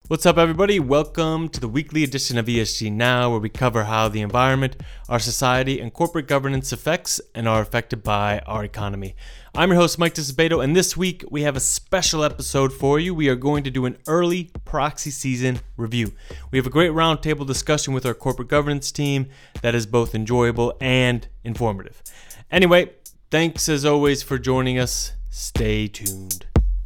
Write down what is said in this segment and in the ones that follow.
What's up, everybody? Welcome to the weekly edition of ESG Now, where we cover how the environment, our society, and corporate governance affects and are affected by our economy. I'm your host, Mike Disabato, and this week we have a special episode for you. We are going to do an early proxy season review. We have a great roundtable discussion with our corporate governance team that is both enjoyable and informative. Anyway, thanks as always for joining us. Stay tuned.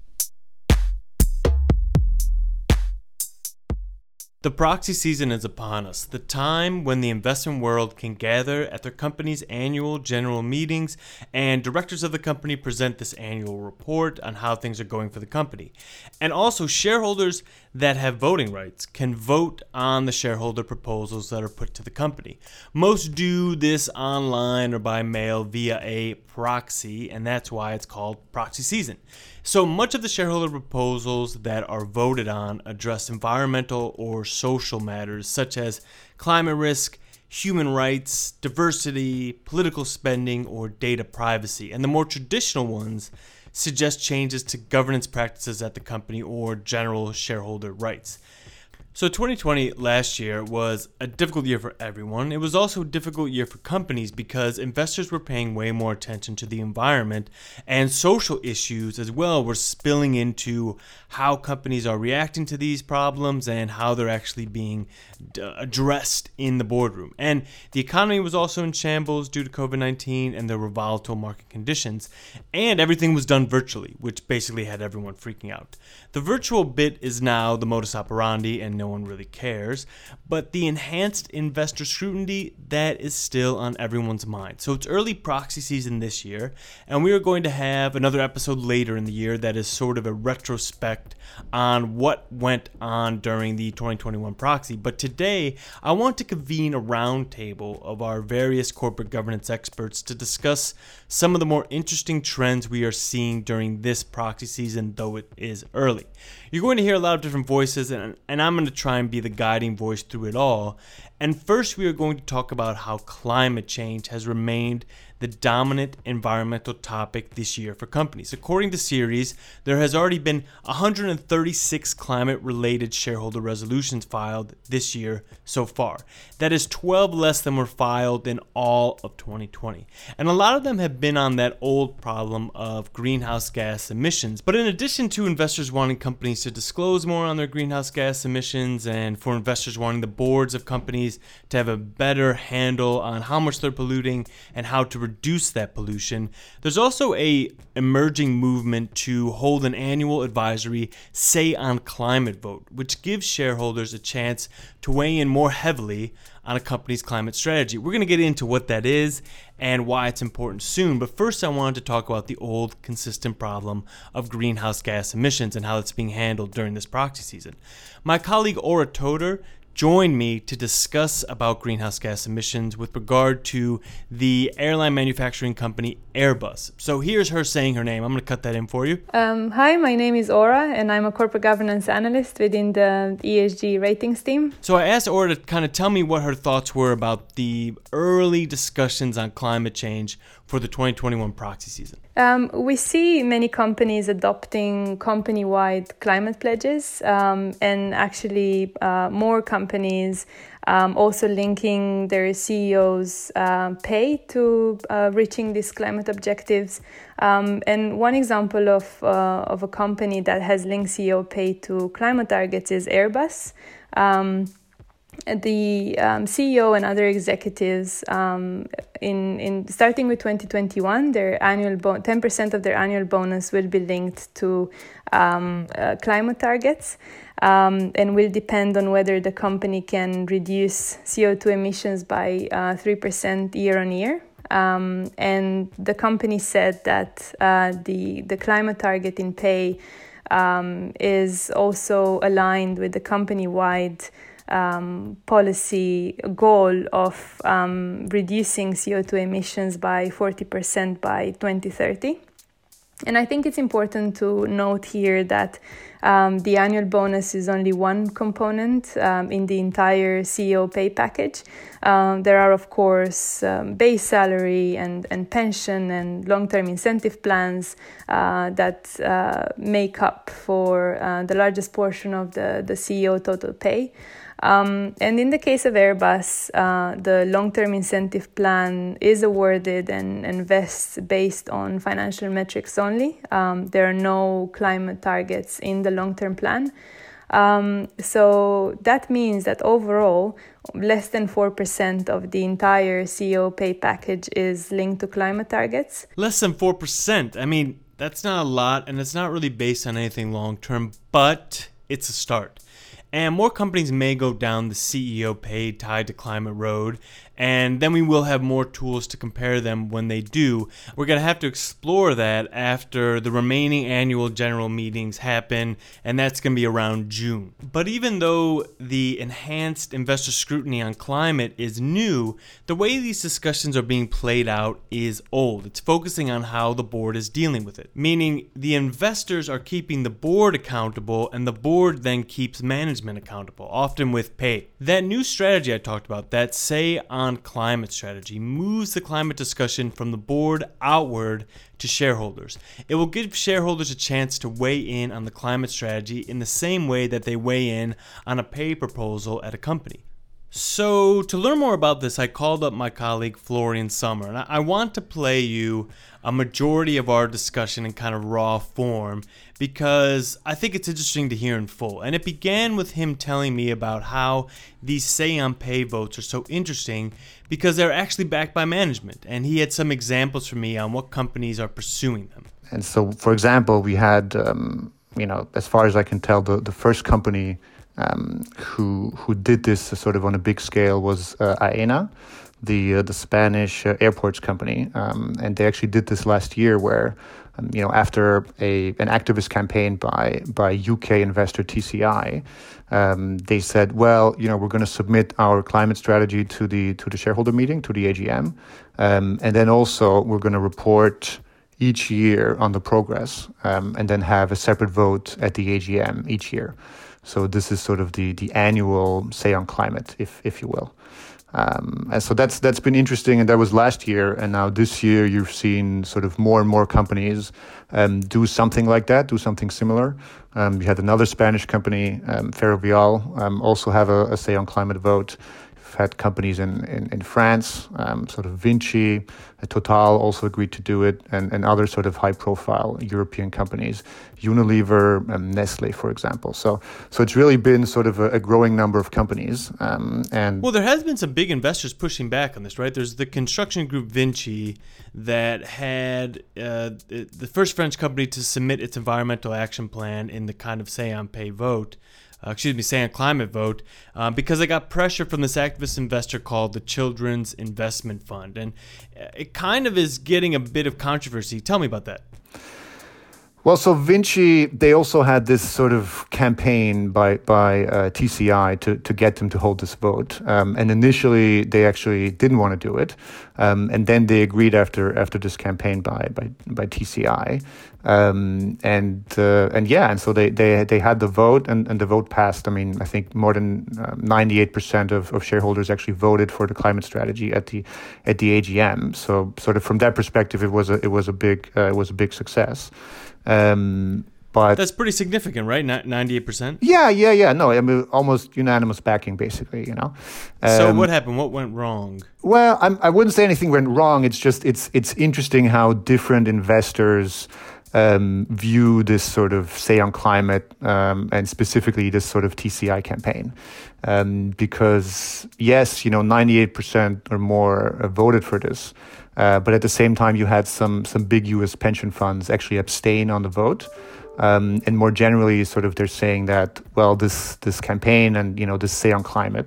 The proxy season is upon us, the time when the investment world can gather at their company's annual general meetings and directors of the company present this annual report on how things are going for the company. And also shareholders that have voting rights can vote on the shareholder proposals that are put to the company. Most do this online or by mail via a proxy, and that's why it's called proxy season. So much of the shareholder proposals that are voted on address environmental or social matters such as climate risk, human rights, diversity, political spending, or data privacy. And the more traditional ones suggest changes to governance practices at the company or general shareholder rights. So 2020 last year was a difficult year for everyone. It was also a difficult year for companies because investors were paying way more attention to the environment, and social issues as well were spilling into how companies are reacting to these problems and how they're actually being addressed in the boardroom. And the economy was also in shambles due to COVID-19, and there were volatile market conditions, and everything was done virtually, which basically had everyone freaking out. The virtual bit is now the modus operandi, and no one really cares, but the enhanced investor scrutiny, that is still on everyone's mind. So it's early proxy season this year, and we are going to have another episode later in the year that is sort of a retrospect on what went on during the 2021 proxy. But today, I want to convene a roundtable of our various corporate governance experts to discuss some of the more interesting trends we are seeing during this proxy season, though it is early. You're going to hear a lot of different voices, and I'm going to try and be the guiding voice through it all. And first, we are going to talk about how climate change has remained the dominant environmental topic this year for companies. According to Ceres, there has already been 136 climate-related shareholder resolutions filed this year so far. That is 12 less than were filed in all of 2020. And a lot of them have been on that old problem of greenhouse gas emissions. But in addition to investors wanting companies to disclose more on their greenhouse gas emissions, and for investors wanting the boards of companies to have a better handle on how much they're polluting and how to reduce that pollution, there's also a emerging movement to hold an annual advisory Say on Climate vote, which gives shareholders a chance to weigh in more heavily on a company's climate strategy. We're going to get into what that is and why it's important soon, but first I wanted to talk about the old consistent problem of greenhouse gas emissions and how it's being handled during this proxy season. My colleague Ora Toder joined me to discuss about greenhouse gas emissions with regard to the airline manufacturing company Airbus. So here's her saying her name. I'm going to cut that in for you. Hi, my name is Ora, and I'm a corporate governance analyst within the ESG ratings team. So I asked Ora to kind of tell me what her thoughts were about the early discussions on climate change for the 2021 proxy season. We see many companies adopting company-wide climate pledges, and actually more companies also linking their CEOs' pay to reaching these climate objectives. And one example of a company that has linked CEO pay to climate targets is Airbus. The CEO and other executives, in starting with 2021, their annual 10% of their annual bonus will be linked to climate targets, and will depend on whether the company can reduce CO2 emissions by 3% year on year. And the company said that the climate target in pay is also aligned with the company-wide policy goal of reducing CO2 emissions by 40% by 2030. And I think it's important to note here that The annual bonus is only one component in the entire CEO pay package. There are, of course, base salary and pension and long-term incentive plans that make up for the largest portion of the CEO total pay. And in the case of Airbus, the long-term incentive plan is awarded and vests based on financial metrics only. There are no climate targets in the long-term plan. So that means that overall, less than 4% of the entire CEO pay package is linked to climate targets. Less than 4%. I mean, that's not a lot, and it's not really based on anything long-term, but it's a start. And more companies may go down the CEO pay tied to climate road, and then we will have more tools to compare them when they do. We're going to have to explore that after the remaining annual general meetings happen, and that's going to be around June. But even though the enhanced investor scrutiny on climate is new, the way these discussions are being played out is old. It's focusing on how the board is dealing with it, meaning the investors are keeping the board accountable, and the board then keeps management accountable, often with pay. That new strategy I talked about, that Say on Climate strategy, moves the climate discussion from the board outward to shareholders. It will give shareholders a chance to weigh in on the climate strategy in the same way that they weigh in on a pay proposal at a company. So to learn more about this, I called up my colleague Florian Sommer, and I want to play you a majority of our discussion in kind of raw form because I think it's interesting to hear in full. And it began with him telling me about how these Say on Pay votes are so interesting because they're actually backed by management. And he had some examples for me on what companies are pursuing them. And so, for example, we had, as far as I can tell, the first company who did this sort of on a big scale was Aena, the Spanish airports company, and they actually did this last year, where after an activist campaign by UK investor TCI, they said, well, we're going to submit our climate strategy to the shareholder meeting, to the AGM, and then also we're going to report each year on the progress, and then have a separate vote at the AGM each year. So this is sort of the annual Say on Climate, if you will. And so that's been interesting, and that was last year. And now this year, you've seen sort of more and more companies do something like that, do something similar. We had another Spanish company, Ferrovial, also have a Say on Climate vote. We've had companies in France, sort of Vinci, Total also agreed to do it, and other sort of high-profile European companies, Unilever, Nestle, for example. So it's really been sort of a growing number of companies. Well, there has been some big investors pushing back on this, right? There's the construction group Vinci that had the first French company to submit its environmental action plan in the kind of Say on Pay vote. Say on Climate vote, because I got pressure from this activist investor called the Children's Investment Fund. And it kind of is getting a bit of controversy. Tell me about that. Well, so Vinci, they also had this sort of campaign by TCI to get them to hold this vote. And initially, they actually didn't want to do it. And then they agreed after this campaign by TCI. And so they had the vote, and the vote passed. I mean, I think more than 98% of shareholders actually voted for the climate strategy at the AGM. So sort of from that perspective, it was a big success. But that's pretty significant, right? 98%. Yeah. No, I mean, almost unanimous backing, basically. So what happened? What went wrong? Well, I wouldn't say anything went wrong. It's just it's interesting how different investors view this sort of Say on Climate, and specifically this sort of TCI campaign. Because yes, 98% or more voted for this. But at the same time, you had some big U.S. pension funds actually abstain on the vote. And more generally, sort of they're saying that, well, this campaign and, this Say on Climate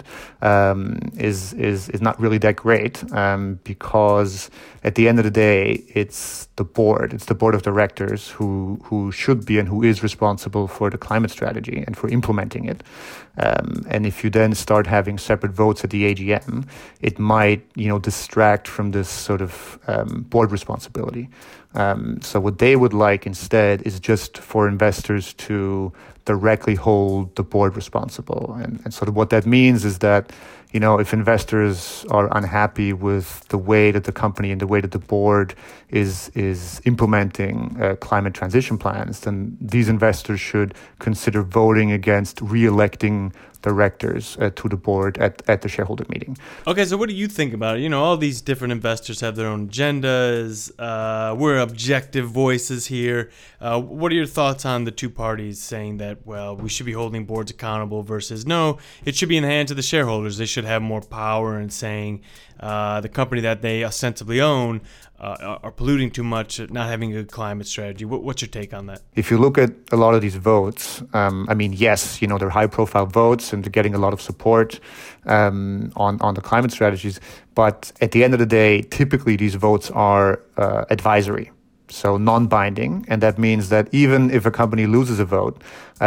is not really that great, because at the end of the day, it's the board of directors who should be and who is responsible for the climate strategy and for implementing it. And if you then start having separate votes at the AGM, it might, distract from this sort of board responsibility. So what they would like instead is just for investors to directly hold the board responsible. And sort of what that means is that, if investors are unhappy with the way that the company and the way that the board is implementing climate transition plans, then these investors should consider voting against re-electing directors to the board at the shareholder meeting. Okay, so what do you think about it? All these different investors have their own agendas. We're objective voices here. What are your thoughts on the two parties saying that, well, we should be holding boards accountable versus no, it should be in the hands of the shareholders. They should have more power in saying the company that they ostensibly own are polluting too much, not having a good climate strategy. What's your take on that? If you look at a lot of these votes, yes, they're high-profile votes and they're getting a lot of support on the climate strategies. But at the end of the day, typically these votes are advisory, so non-binding. And that means that even if a company loses a vote,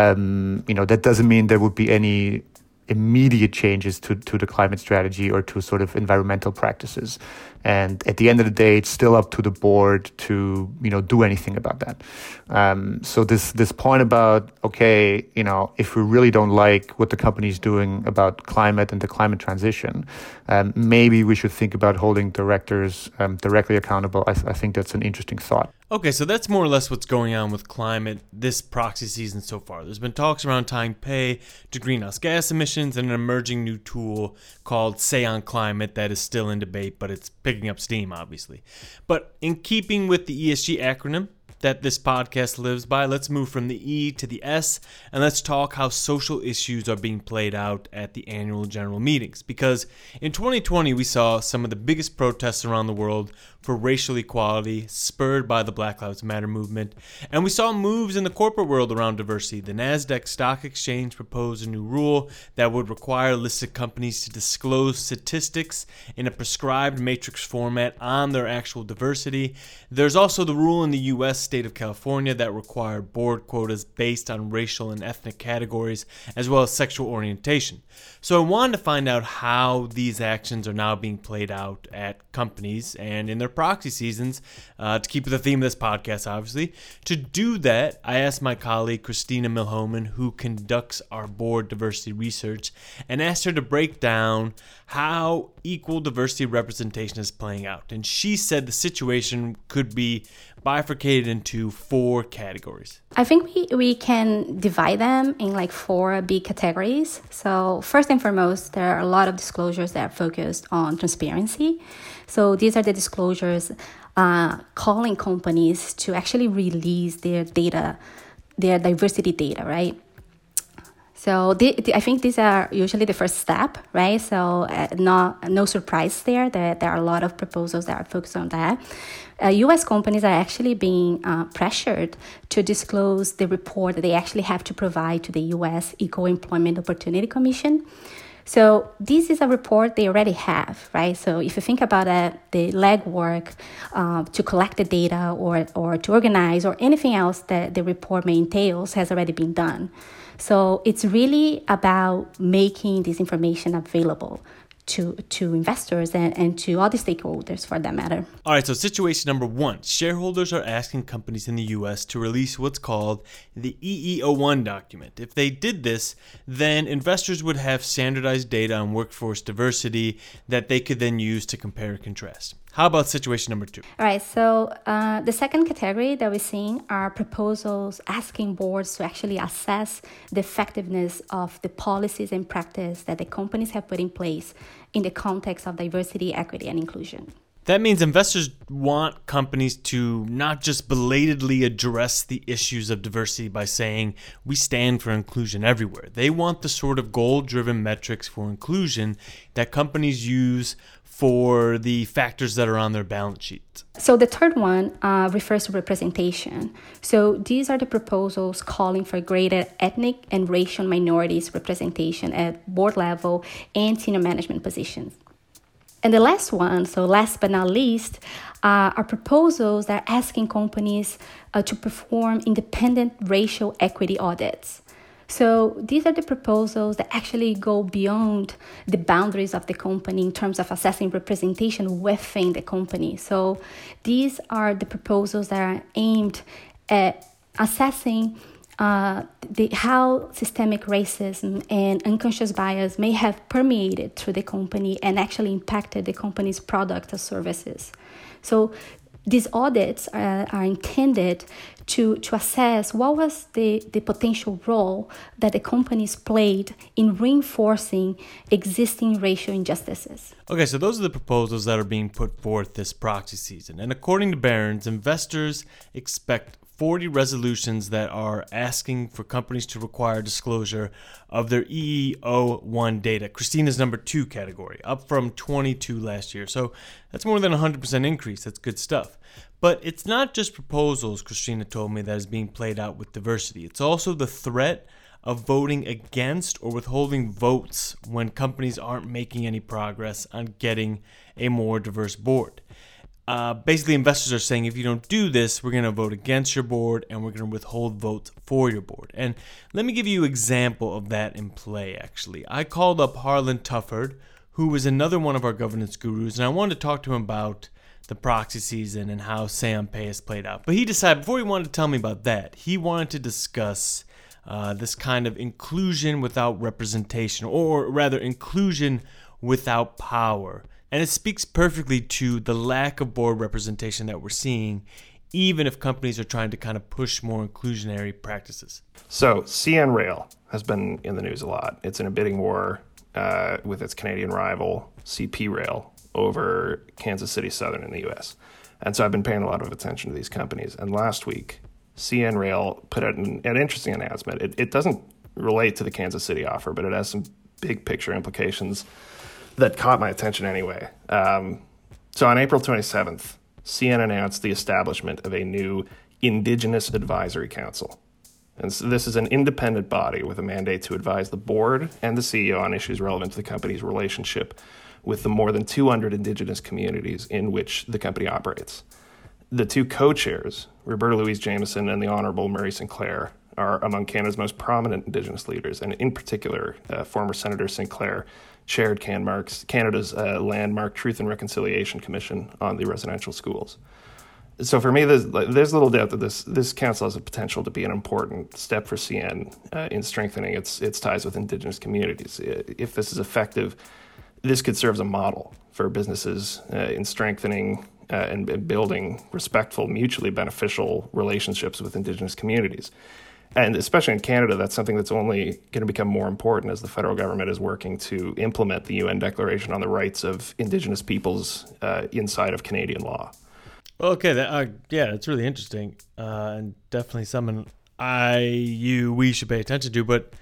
that doesn't mean there would be any immediate changes to the climate strategy or to sort of environmental practices. And at the end of the day, it's still up to the board to, do anything about that. So this point about, okay, if we really don't like what the company is doing about climate and the climate transition, maybe we should think about holding directors directly accountable. I think that's an interesting thought. Okay, so that's more or less what's going on with climate this proxy season so far. There's been talks around tying pay to greenhouse gas emissions and an emerging new tool called Say on Climate that is still in debate, but it's picking up steam, obviously. But in keeping with the ESG acronym that this podcast lives by, let's move from the E to the S, and let's talk how social issues are being played out at the annual general meetings. Because in 2020, we saw some of the biggest protests around the world for racial equality, spurred by the Black Lives Matter movement. And we saw moves in the corporate world around diversity. The NASDAQ Stock Exchange proposed a new rule that would require listed companies to disclose statistics in a prescribed matrix format on their actual diversity. There's also the rule in the U.S. state of California that required board quotas based on racial and ethnic categories, as well as sexual orientation. So I wanted to find out how these actions are now being played out at companies and in their proxy seasons, to keep with the theme of this podcast, obviously. To do that, I asked my colleague Christina Milhomen, who conducts our board diversity research, and asked her to break down how equal diversity representation is playing out. And she said the situation could be bifurcated into 4 categories. I think we can divide them in like 4 big categories. So first and foremost, there are a lot of disclosures that are focused on transparency. So these are the disclosures calling companies to actually release their data, their diversity data, right? So I think these are usually the first step, right? So no surprise there that there are a lot of proposals that are focused on that. U.S. companies are actually being pressured to disclose the report that they actually have to provide to the U.S. Equal Employment Opportunity Commission. So this is a report they already have, right? So if you think about it, the legwork to collect the data or to organize or anything else that the report may entail has already been done. So it's really about making this information available to investors and to all the stakeholders for that matter. All right, so situation number 1. Shareholders are asking companies in the U.S. to release what's called the EEO-1 document. If they did this, then investors would have standardized data on workforce diversity that they could then use to compare and contrast. How about situation number 2? All right, so the second category that we're seeing are proposals asking boards to actually assess the effectiveness of the policies and practice that the companies have put in place in the context of diversity, equity, and inclusion. That means investors want companies to not just belatedly address the issues of diversity by saying, we stand for inclusion everywhere. They want the sort of goal-driven metrics for inclusion that companies use for the factors that are on their balance sheet. So the third one refers to representation. So these are the proposals calling for greater ethnic and racial minorities representation at board level and senior management positions. And the last one, so last but not least, are proposals that are asking companies to perform independent racial equity audits. So these are the proposals that actually go beyond the boundaries of the company in terms of assessing representation within the company. So these are the proposals that are aimed at assessing how systemic racism and unconscious bias may have permeated through the company and actually impacted the company's product or services. So these audits are intended to assess what was the potential role that the companies played in reinforcing existing racial injustices. Okay, so those are the proposals that are being put forth this proxy season. And according to Barron's, investors expect 40 resolutions that are asking for companies to require disclosure of their EEO1 data, Christina's number 2 category, up from 22 last year. So that's more than 100% increase. That's good stuff. But it's not just proposals, Christina told me, that is being played out with diversity. It's also the threat of voting against or withholding votes when companies aren't making any progress on getting a more diverse board. Basically, investors are saying, if you don't do this, we're going to vote against your board and we're going to withhold votes for your board. And let me give you an example of that in play, actually. I called up Harlan Tufford, who is another one of our governance gurus, and I wanted to talk to him about the proxy season and how Say on Pay has played out. But he decided, before he wanted to tell me about that, he wanted to discuss this kind of inclusion without representation, or rather inclusion without power. And it speaks perfectly to the lack of board representation that we're seeing, even if companies are trying to kind of push more inclusionary practices. So CN Rail has been in the news a lot. It's in a bidding war with its Canadian rival, CP Rail, over Kansas City Southern in the U.S. And so I've been paying a lot of attention to these companies. And last week, CN Rail put out an interesting announcement. It doesn't relate to the Kansas City offer, but it has some big picture implications that caught my attention anyway. So on April 27th, CN announced the establishment of a new Indigenous Advisory Council. And so this is an independent body with a mandate to advise the board and the CEO on issues relevant to the company's relationship with the more than 200 Indigenous communities in which the company operates. The two co-chairs, Roberta Louise Jameson and the Honourable Murray Sinclair, are among Canada's most prominent Indigenous leaders, and in particular, former Senator Sinclair chaired Canada's landmark Truth and Reconciliation Commission on the residential schools. So for me, there's little doubt that this council has the potential to be an important step for CN in strengthening its ties with Indigenous communities. If this is effective, this could serve as a model for businesses in strengthening and building respectful, mutually beneficial relationships with Indigenous communities. And especially in Canada, that's something that's only going to become more important as the federal government is working to implement the UN Declaration on the Rights of Indigenous Peoples inside of Canadian law. Okay, that's really interesting, and definitely something we should pay attention to. But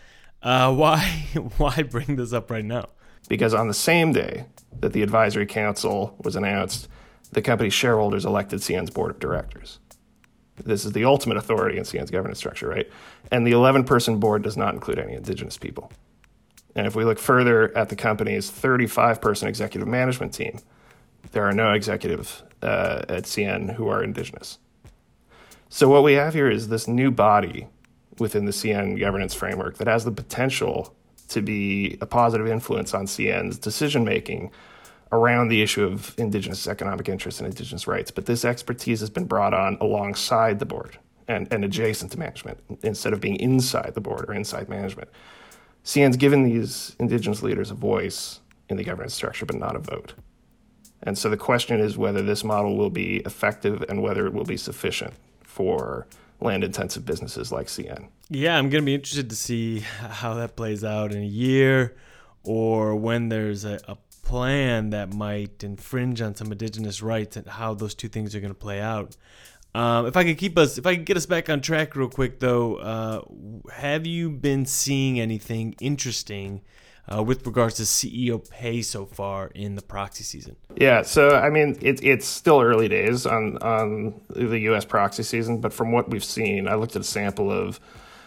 why bring this up right now? Because on the same day that the advisory council was announced, the company's shareholders elected CN's board of directors. This is the ultimate authority in CN's governance structure, right? And the 11-person board does not include any Indigenous people. And if we look further at the company's 35-person executive management team, there are no executives at CN who are Indigenous. So what we have here is this new body within the CN governance framework that has the potential to be a positive influence on CN's decision-making around the issue of Indigenous economic interests and Indigenous rights. But this expertise has been brought on alongside the board and adjacent to management instead of being inside the board or inside management. CN's given these Indigenous leaders a voice in the governance structure, but not a vote. And so the question is whether this model will be effective and whether it will be sufficient for land-intensive businesses like CN. Yeah, I'm going to be interested to see how that plays out in a year, or when there's a plan that might infringe on some Indigenous rights, and how those two things are going to play out. If I could get us back on track real quick, though, have you been seeing anything interesting with regards to CEO pay so far in the proxy season? Yeah, so I mean, it's still early days on the U.S. proxy season, but from what we've seen, I looked at a sample of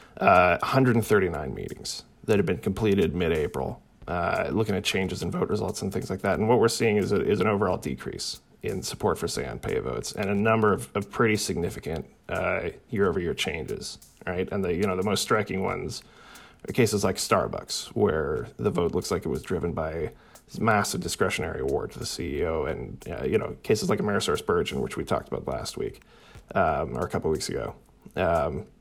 139 meetings that have been completed mid-April, looking at changes in vote results and things like that. And what we're seeing is an overall decrease in support for Say on Pay votes and a number of pretty significant year-over-year changes, right? And the most striking ones are cases like Starbucks, where the vote looks like it was driven by this massive discretionary award to the CEO, and cases like AmerisourceBergen, which we talked about last week or a couple of weeks ago.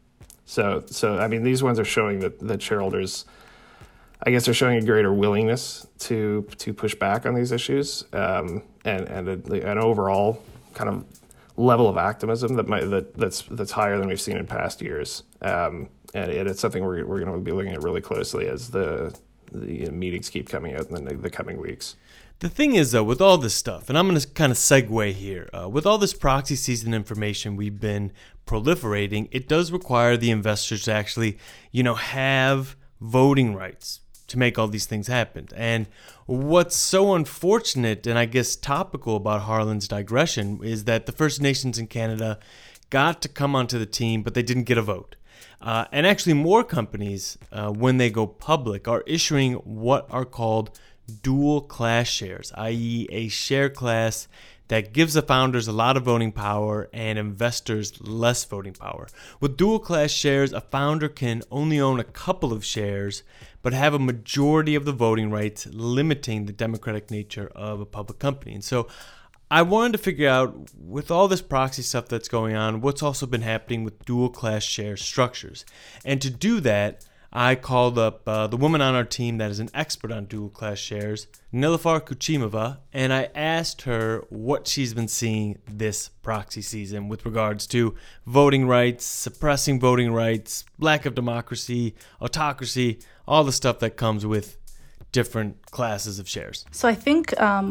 So I mean, these ones are showing that shareholders, I guess, are showing a greater willingness to push back on these issues, and an overall kind of level of activism that's higher than we've seen in past years. And it's something we're going to be looking at really closely as the meetings keep coming out in the coming weeks. The thing is, though, with all this stuff, and I'm going to kind of segue here, with all this proxy season information we've been proliferating, it does require the investors to actually, have voting rights to make all these things happen. And what's so unfortunate and I guess topical about Harlan's digression is that the First Nations in Canada got to come onto the team, but they didn't get a vote. And actually more companies, when they go public, are issuing what are called dual class shares, i.e. a share class that gives the founders a lot of voting power and investors less voting power. With dual class shares, a founder can only own a couple of shares, but have a majority of the voting rights, limiting the democratic nature of a public company. And so I wanted to figure out, with all this proxy stuff that's going on, what's also been happening with dual class share structures. And to do that, I called up the woman on our team that is an expert on dual class shares, Nilüfer Kuchimova, and I asked her what she's been seeing this proxy season with regards to voting rights, suppressing voting rights, lack of democracy, autocracy, all the stuff that comes with different classes of shares. So I think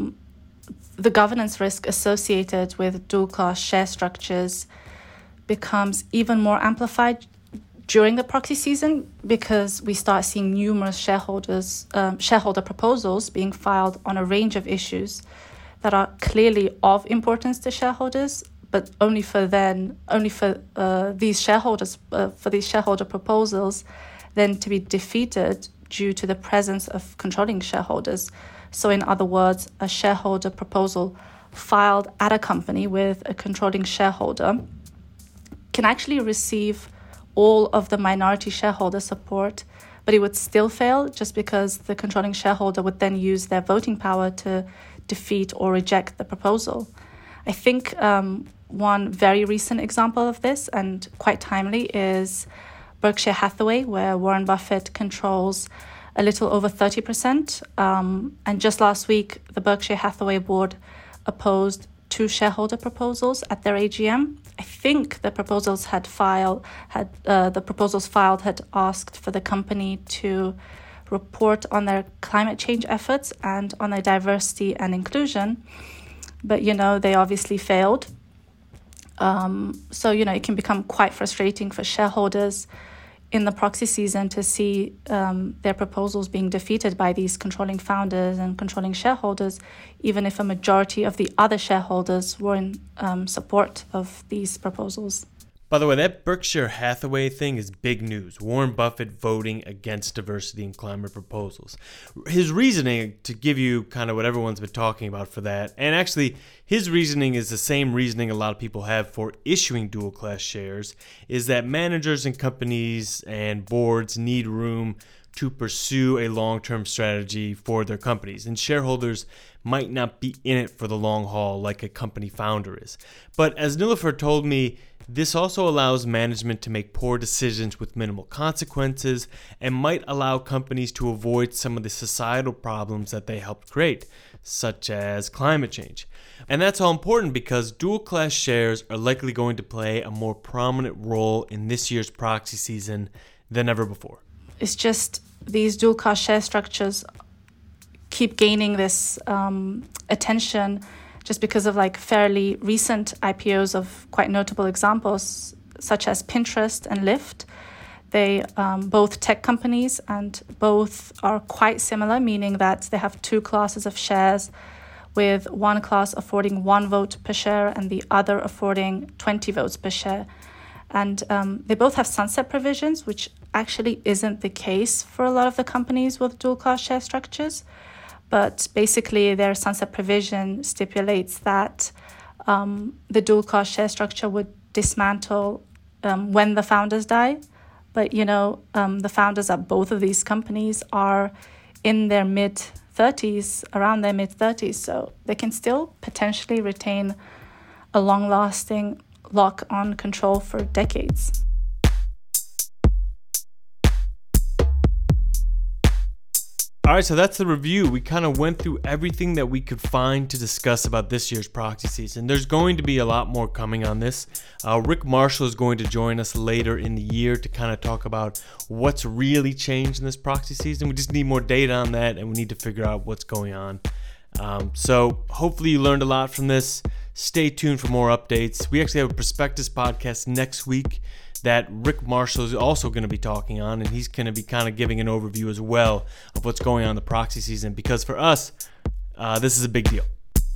the governance risk associated with dual class share structures becomes even more amplified during the proxy season, because we start seeing numerous shareholder proposals being filed on a range of issues that are clearly of importance to shareholders, but only for these shareholder proposals then to be defeated due to the presence of controlling shareholders. So in other words, a shareholder proposal filed at a company with a controlling shareholder can actually receive all of the minority shareholder support, but it would still fail just because the controlling shareholder would then use their voting power to defeat or reject the proposal. I think one very recent example of this, and quite timely, is Berkshire Hathaway, where Warren Buffett controls a little over 30%. And just last week, the Berkshire Hathaway board opposed 2 shareholder proposals at their AGM. I think the proposals filed had asked for the company to report on their climate change efforts and on their diversity and inclusion, but they obviously failed. So it can become quite frustrating for shareholders in the proxy season to see their proposals being defeated by these controlling founders and controlling shareholders, even if a majority of the other shareholders were in support of these proposals. By the way, that Berkshire Hathaway thing is big news. Warren Buffett voting against diversity and climate proposals. His reasoning, to give you kind of what everyone's been talking about for that, and actually his reasoning is the same reasoning a lot of people have for issuing dual class shares, is that managers and companies and boards need room to pursue a long-term strategy for their companies, and shareholders might not be in it for the long haul like a company founder is. But as Nilüfer told me, this also allows management to make poor decisions with minimal consequences and might allow companies to avoid some of the societal problems that they helped create, such as climate change. And that's all important because dual class shares are likely going to play a more prominent role in this year's proxy season than ever before. It's just these dual class share structures keep gaining this attention just because of fairly recent IPOs of quite notable examples, such as Pinterest and Lyft. They both tech companies, and both are quite similar, meaning that they have 2 classes of shares, with one class affording 1 vote per share and the other affording 20 votes per share. And they both have sunset provisions, which actually isn't the case for a lot of the companies with dual class share structures. But basically, their sunset provision stipulates that the dual class share structure would dismantle when the founders die. But, the founders at both of these companies are in their mid-30s, around their mid-30s. So they can still potentially retain a long-lasting lock-on control for decades. All right, so that's the review. We kind of went through everything that we could find to discuss about this year's proxy season. There's going to be a lot more coming on this. Rick Marshall is going to join us later in the year to kind of talk about what's really changed in this proxy season. We just need more data on that, and we need to figure out what's going on. So hopefully you learned a lot from this. Stay tuned for more updates. We actually have a prospectus podcast next week that Rick Marshall is also going to be talking on, and he's going to be kind of giving an overview as well of what's going on in the proxy season, because for us, this is a big deal.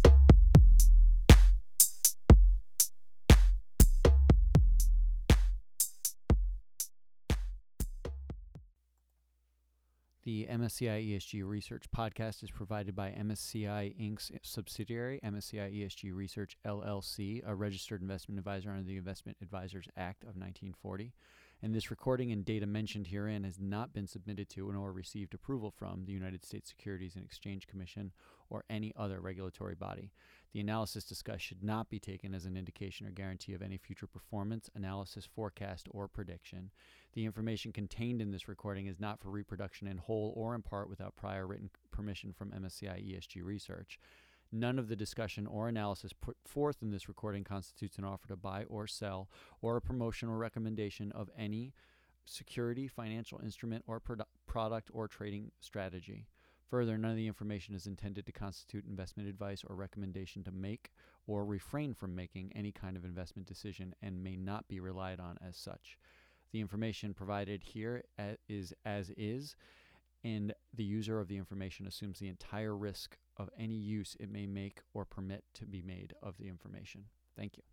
The MSCI ESG Research podcast is provided by MSCI Inc.'s subsidiary, MSCI ESG Research LLC, a registered investment advisor under the Investment Advisors Act of 1940. And this recording and data mentioned herein has not been submitted to nor received approval from the United States Securities and Exchange Commission or any other regulatory body. The analysis discussed should not be taken as an indication or guarantee of any future performance, analysis, forecast, or prediction. The information contained in this recording is not for reproduction in whole or in part without prior written permission from MSCI ESG Research. None of the discussion or analysis put forth in this recording constitutes an offer to buy or sell or a promotion or recommendation of any security, financial instrument, or product or trading strategy. Further, none of the information is intended to constitute investment advice or recommendation to make or refrain from making any kind of investment decision and may not be relied on as such. The information provided here is as is, and the user of the information assumes the entire risk of any use it may make or permit to be made of the information. Thank you.